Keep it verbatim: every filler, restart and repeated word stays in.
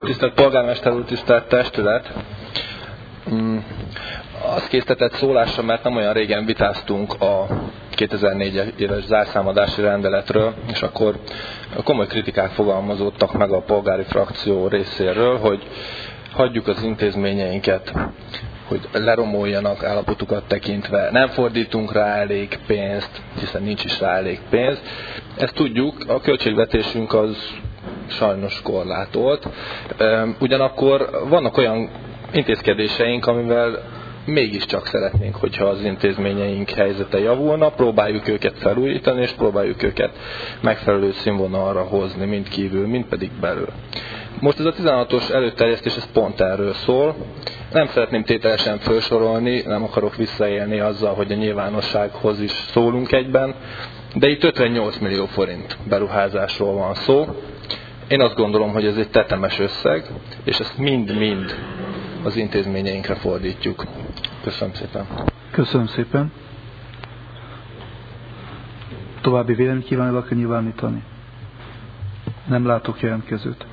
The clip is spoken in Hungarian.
Tisztelt polgármester úr, tisztelt testület! Az késztetett szólásra, mert nem olyan régen vitáztunk a kétezer-négy éves zárszámadási rendeletről, és akkor komoly kritikák fogalmazódtak meg a polgári frakció részéről, hogy hagyjuk az intézményeinket, hogy leromoljanak állapotukat tekintve, nem fordítunk rá elég pénzt, hiszen nincs is rá elég pénz. Ezt tudjuk, a költségvetésünk az sajnos korlátolt. Ugyanakkor vannak olyan intézkedéseink, amivel mégiscsak szeretnénk, hogyha az intézményeink helyzete javulna, próbáljuk őket felújítani, és próbáljuk őket megfelelő színvonalra hozni, mind kívül, mind pedig belül. Most ez a tizenhatos előterjesztés, ez pont erről szól. Nem szeretném tételesen felsorolni, nem akarok visszaélni azzal, hogy a nyilvánossághoz is szólunk egyben, de itt ötvennyolc millió forint beruházásról van szó. Én azt gondolom, hogy ez egy tetemes összeg, és ezt mind-mind az intézményeinkre fordítjuk. Köszönöm szépen. Köszönöm szépen. További véleményt kívánok nyilvánítani? Nem látok jelentkezőt.